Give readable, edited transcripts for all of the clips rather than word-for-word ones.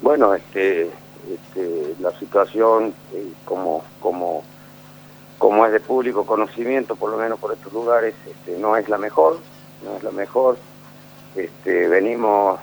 Bueno, la situación, como es de público conocimiento, por lo menos por estos lugares, no es la mejor, no es la mejor. Venimos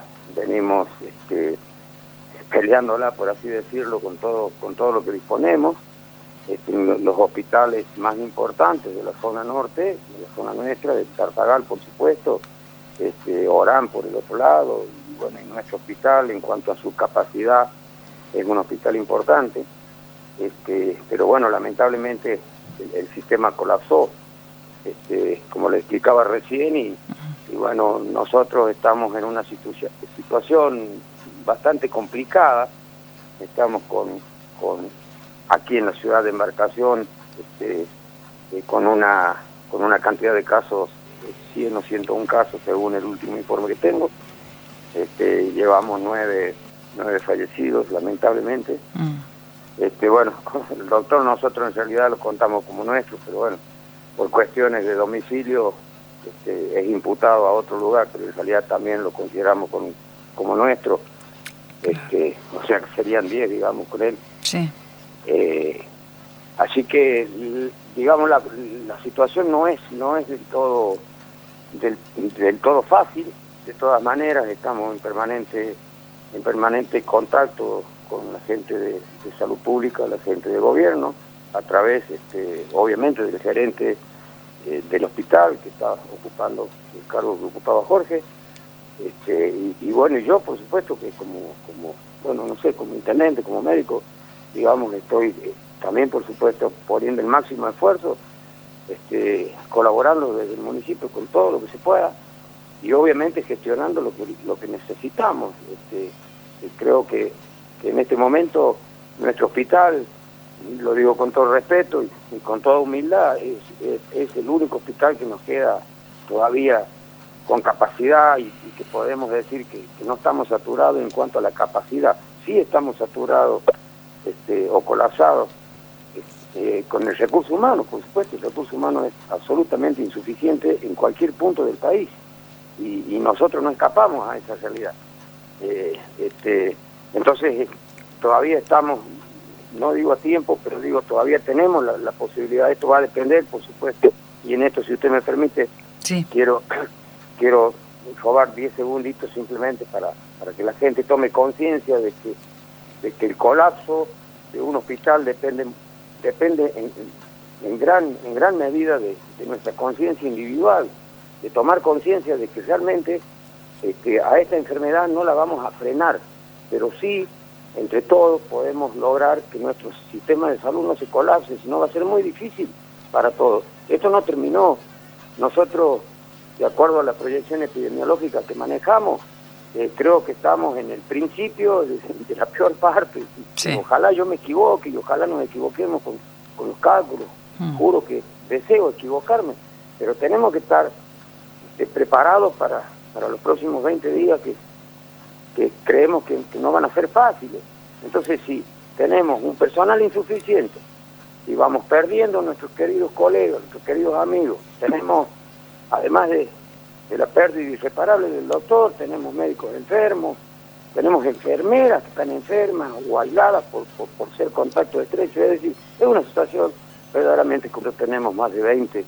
peleándola, por así decirlo, con todo lo que disponemos. Los hospitales más importantes de la zona norte, de la zona nuestra, de Tartagal, por supuesto, Orán por el otro lado, y bueno, y nuestro hospital, en cuanto a su capacidad, es un hospital importante, pero bueno, lamentablemente el sistema colapsó, como le explicaba recién, y bueno, nosotros estamos en una situación bastante complicada. Estamos aquí en la ciudad de Embarcación, con una cantidad de casos, 100 o 101 casos según el último informe que tengo. Llevamos 9 fallecidos, lamentablemente. Bueno, el doctor nosotros en realidad lo contamos como nuestro, pero bueno, por cuestiones de domicilio es imputado a otro lugar, pero en realidad también lo consideramos como nuestro. O sea que serían 10, digamos, con él. Sí. Así que, digamos, la situación no es del todo fácil. De todas maneras, estamos en permanente contacto con la gente de salud pública, la gente de gobierno, a través, obviamente, del gerente del hospital, que está ocupando el cargo que ocupaba Jorge. Y bueno, yo, por supuesto, que como intendente, como médico, digamos, estoy también, por supuesto, poniendo el máximo esfuerzo, colaborando desde el municipio con todo lo que se pueda, y obviamente gestionando lo que necesitamos. Creo que en este momento nuestro hospital, lo digo con todo respeto y con toda humildad, es el único hospital que nos queda todavía con capacidad, y que podemos decir que no estamos saturados en cuanto a la capacidad. Sí estamos saturados o colapsados con el recurso humano. Por supuesto, el recurso humano es absolutamente insuficiente en cualquier punto del país, y nosotros no escapamos a esa realidad. Entonces, todavía estamos, no digo a tiempo, pero digo, todavía tenemos la posibilidad. Esto va a depender, por supuesto, y en esto, si usted me permite, sí, quiero robar 10 segunditos simplemente para que la gente tome conciencia de que el colapso de un hospital depende en gran medida de nuestra conciencia individual, de tomar conciencia de que realmente a esta enfermedad no la vamos a frenar, pero sí, entre todos podemos lograr que nuestro sistema de salud no se colapse, sino va a ser muy difícil para todos. Esto no terminó. Nosotros, de acuerdo a la proyección epidemiológica que manejamos, creo que estamos en el principio de la peor parte. Sí. Ojalá yo me equivoque y ojalá nos equivoquemos con los cálculos. Juro que deseo equivocarme, pero tenemos que estar preparados para los próximos 20 días que creemos que no van a ser fáciles. Entonces, si tenemos un personal insuficiente y vamos perdiendo a nuestros queridos colegas, nuestros queridos amigos, tenemos, además de la pérdida irreparable del doctor, tenemos médicos enfermos, tenemos enfermeras que están enfermas o aisladas por ser contacto estrecho. Es decir, es una situación verdaderamente, como tenemos más de 20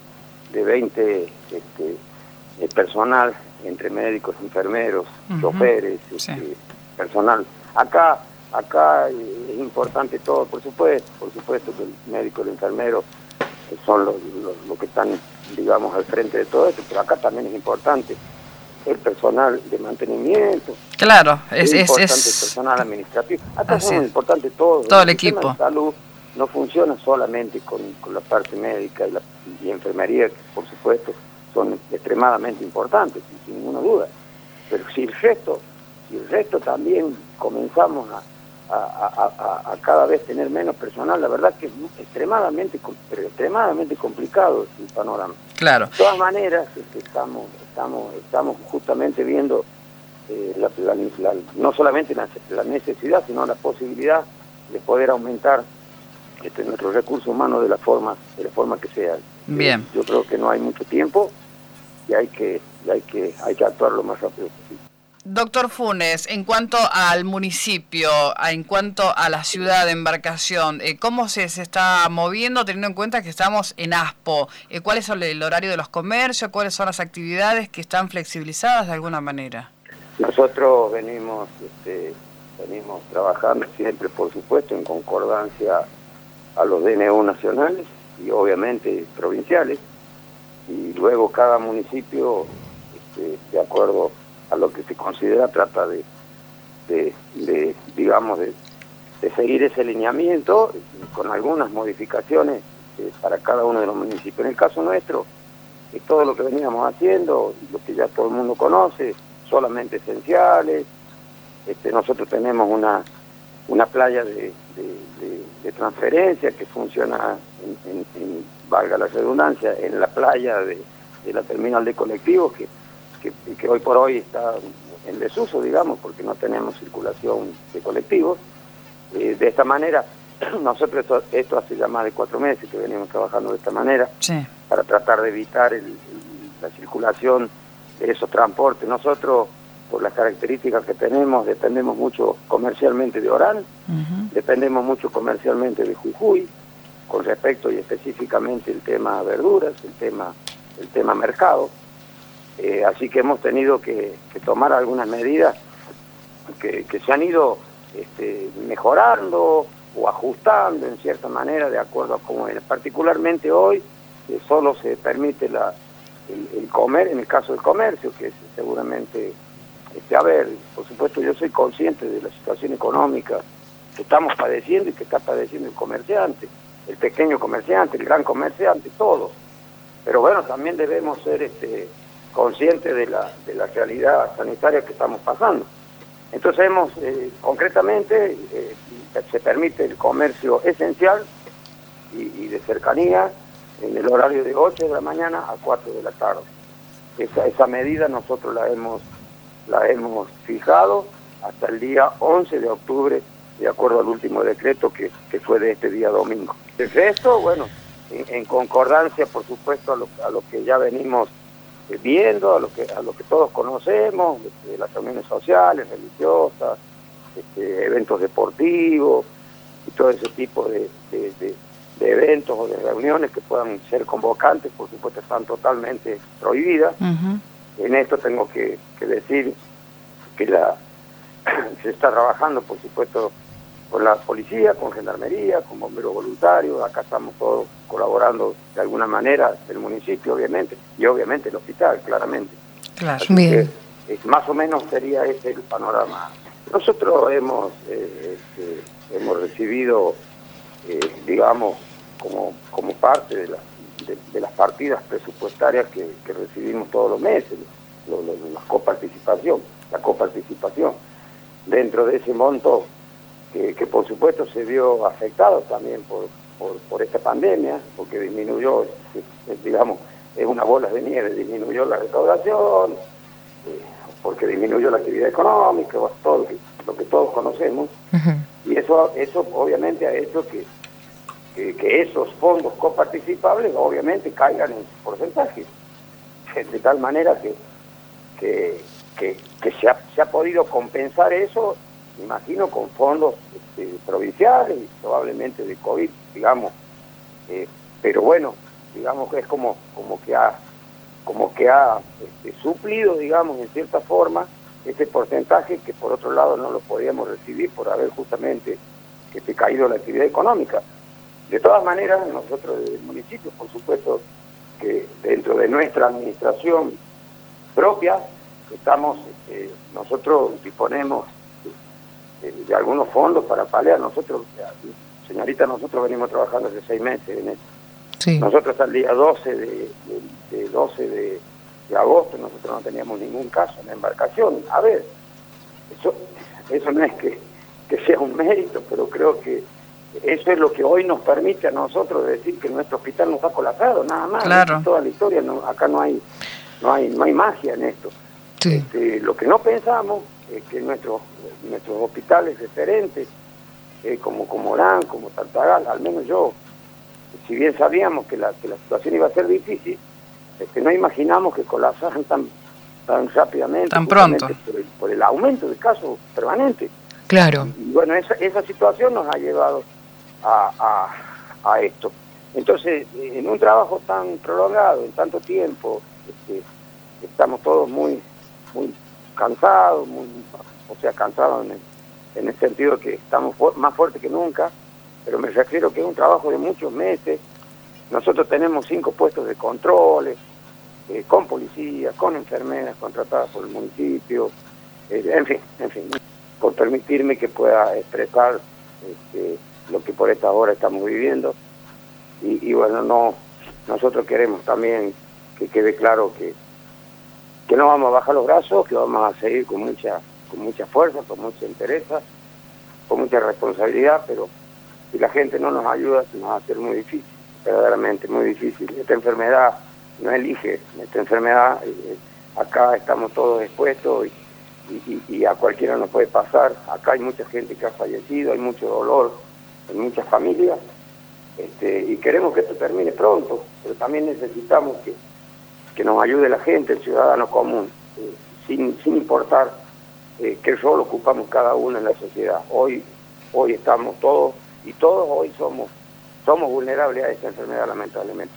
personal, entre médicos, enfermeros, choferes, sí, personal. Acá es importante todo, por supuesto que el médico y el enfermero son los que están, digamos, al frente de todo esto, pero acá también es importante el personal de mantenimiento. Claro, es importante el personal administrativo. Acá es importante todo el equipo. El sistema de salud no funciona solamente con la parte médica y enfermería, que por supuesto son extremadamente importantes, sin ninguna duda. Pero si el resto también comenzamos a cada vez tener menos personal, la verdad que es extremadamente complicado el panorama. Claro. De todas maneras, estamos justamente viendo no solamente la necesidad, sino la posibilidad de poder aumentar nuestros recursos humanos de la forma que sea. Bien. Yo creo que no hay mucho tiempo y hay que actuar lo más rápido posible. Doctor Funes, en cuanto al municipio, en cuanto a la ciudad de Embarcación, ¿cómo se está moviendo teniendo en cuenta que estamos en ASPO? ¿Cuál es el horario de los comercios? ¿Cuáles son las actividades que están flexibilizadas de alguna manera? Nosotros venimos trabajando siempre, por supuesto, en concordancia a los DNU nacionales y obviamente provinciales, y luego cada municipio, de acuerdo a lo que se considera, trata de seguir ese lineamiento con algunas modificaciones para cada uno de los municipios. En el caso nuestro, es todo lo que veníamos haciendo, lo que ya todo el mundo conoce, solamente esenciales. Nosotros tenemos una playa de transferencia que funciona, valga la redundancia, en la playa de la terminal de colectivos, que hoy por hoy está en desuso, digamos, porque no tenemos circulación de colectivos. De esta manera, nosotros esto hace ya más de 4 meses que venimos trabajando de esta manera, sí, para tratar de evitar la circulación de esos transportes. Nosotros, por las características que tenemos, dependemos mucho comercialmente de Orán, dependemos mucho comercialmente de Jujuy, con respecto y específicamente el tema verduras, el tema mercado. Así que hemos tenido que tomar algunas medidas que se han ido mejorando o ajustando en cierta manera de acuerdo a cómo era. Particularmente hoy solo se permite el comer, en el caso del comercio, que es seguramente, a ver, por supuesto yo soy consciente de la situación económica que estamos padeciendo y que está padeciendo el comerciante, el pequeño comerciante, el gran comerciante, todos. Pero bueno, también debemos ser conscientes de la realidad sanitaria que estamos pasando. Entonces concretamente, se permite el comercio esencial y de cercanía en el horario de 8 de la mañana a 4 de la tarde. Esa medida nosotros la hemos fijado hasta el día 11 de octubre, de acuerdo al último decreto que fue de este día domingo. El resto, bueno, en concordancia, por supuesto, a lo que ya venimos viendo, a lo que todos conocemos, las reuniones sociales, religiosas, eventos deportivos y todo ese tipo de eventos o de reuniones que puedan ser convocantes, por supuesto están totalmente prohibidas. En esto tengo que decir que se está trabajando, por supuesto, con la policía, con gendarmería, con bomberos voluntarios. Acá estamos todos colaborando de alguna manera, el municipio obviamente, y obviamente el hospital, claramente. Claro, así bien. Que, más o menos sería ese el panorama. Nosotros hemos recibido, digamos, como parte de las partidas presupuestarias que recibimos todos los meses, la coparticipación. Dentro de ese monto, que por supuesto se vio afectado también por esta pandemia, porque disminuyó, digamos, es una bola de nieve, disminuyó la recaudación, porque disminuyó la actividad económica, todo lo que todos conocemos, y eso obviamente ha hecho que esos fondos coparticipables obviamente caigan en porcentaje, de tal manera que se ha podido compensar eso, imagino, con fondos provinciales y probablemente de COVID, digamos, pero bueno, digamos que es como que ha suplido, digamos, en cierta forma, ese porcentaje que por otro lado no lo podíamos recibir por haber justamente caído la actividad económica. De todas maneras, nosotros desde el municipio, por supuesto, que dentro de nuestra administración propia, nosotros disponemos de algunos fondos para paliar. Nosotros, señorita, nosotros venimos trabajando hace 6 meses en esto. Sí. Nosotros hasta el día 12 de agosto nosotros no teníamos ningún caso en la embarcación. A ver, eso no es que sea un mérito, pero creo que eso es lo que hoy nos permite a nosotros decir que nuestro hospital no está colapsado, nada más. Claro. Toda la historia, acá no hay magia en esto. Sí. Lo que no pensamos es que nuestros hospitales referentes, como Orán, como Tartagal, al menos yo, si bien sabíamos que la situación iba a ser difícil, no imaginamos que colapsaran tan rápidamente, tan pronto, por el aumento de casos permanentes. Claro. Y bueno, esa situación nos ha llevado a esto. Entonces, en un trabajo tan prolongado, en tanto tiempo, estamos todos muy cansados, cansados en el sentido que estamos más fuertes que nunca, pero me refiero que es un trabajo de muchos meses. Nosotros tenemos 5 puestos de controles, con policías, con enfermeras contratadas por el municipio, en fin, por permitirme que pueda expresar lo que por esta hora estamos viviendo. Y bueno, nosotros queremos también que quede claro que no vamos a bajar los brazos, que vamos a seguir con mucha fuerza, con mucha entereza, con mucha responsabilidad, pero si la gente no nos ayuda, se nos va a hacer muy difícil, verdaderamente muy difícil. Esta enfermedad no elige, esta enfermedad, acá estamos todos expuestos y a cualquiera nos puede pasar. Acá hay mucha gente que ha fallecido, hay mucho dolor en muchas familias, y queremos que esto termine pronto, pero también necesitamos que nos ayude la gente, el ciudadano común, sin importar qué rol ocupamos cada uno en la sociedad. Hoy estamos todos, y todos hoy somos vulnerables a esta enfermedad, lamentablemente.